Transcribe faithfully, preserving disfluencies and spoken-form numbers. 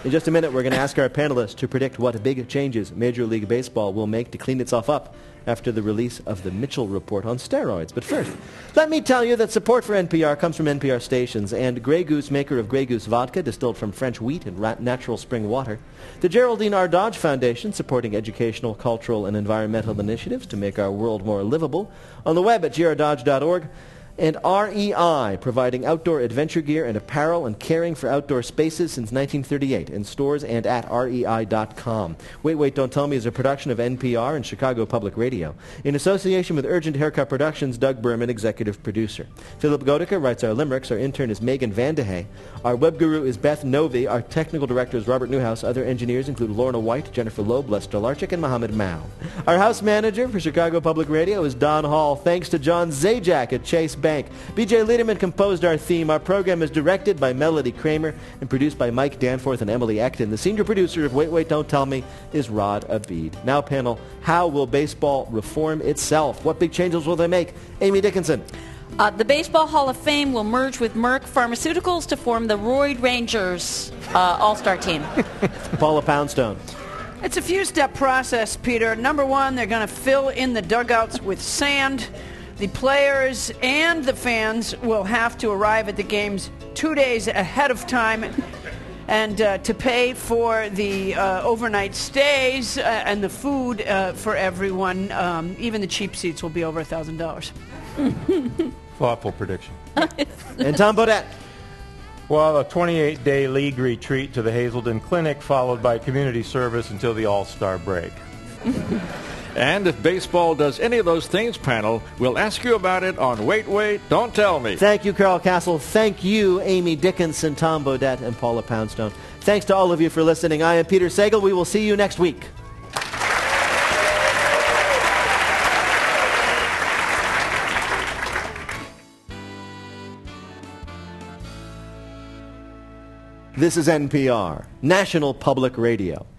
In just a minute, we're going to ask our panelists to predict what big changes Major League Baseball will make to clean itself up after the release of the Mitchell Report on steroids. But first, let me tell you that support for N P R comes from N P R stations and Grey Goose, maker of Grey Goose vodka distilled from French wheat and ra- natural spring water. The Geraldine R. Dodge Foundation, supporting educational, cultural, and environmental initiatives to make our world more livable. On the web at g r dodge dot org. And R E I, providing outdoor adventure gear and apparel and caring for outdoor spaces since nineteen thirty-eight in stores and at R E I dot com. Wait, Wait, Don't Tell Me is a production of N P R and Chicago Public Radio. In association with Urgent Haircut Productions, Doug Berman, executive producer. Philip Godica writes our limericks. Our intern is Megan Vandehay. Our web guru is Beth Novi. Our technical director is Robert Newhouse. Other engineers include Lorna White, Jennifer Loeb, Lester Larchick, and Mohammed Mao. Our house manager for Chicago Public Radio is Don Hall. Thanks to John Zajac at Chase Bank. B J Liederman composed our theme. Our program is directed by Melody Kramer and produced by Mike Danforth and Emily Ecton. The senior producer of Wait, Wait, Don't Tell Me is Rod Abid. Now, panel, how will baseball reform itself? What big changes will they make? Amy Dickinson. Uh, the Baseball Hall of Fame will merge with Merck Pharmaceuticals to form the Roid Rangers uh, All-Star team. Paula Poundstone. It's a few-step process, Peter. Number one, they're going to fill in the dugouts with sand. The players and the fans will have to arrive at the games two days ahead of time and uh, to pay for the uh, overnight stays uh, and the food uh, for everyone. Um, even the cheap seats will be over one thousand dollars. Thoughtful prediction. And Tom Bodette. Well, a twenty-eight day league retreat to the Hazelden Clinic, followed by community service until the All-Star break. And if baseball does any of those things, panel, we'll ask you about it on Wait, Wait, Don't Tell Me. Thank you, Carl Castle. Thank you, Amy Dickinson, Tom Bodette, and Paula Poundstone. Thanks to all of you for listening. I am Peter Sagal. We will see you next week. This is N P R, National Public Radio.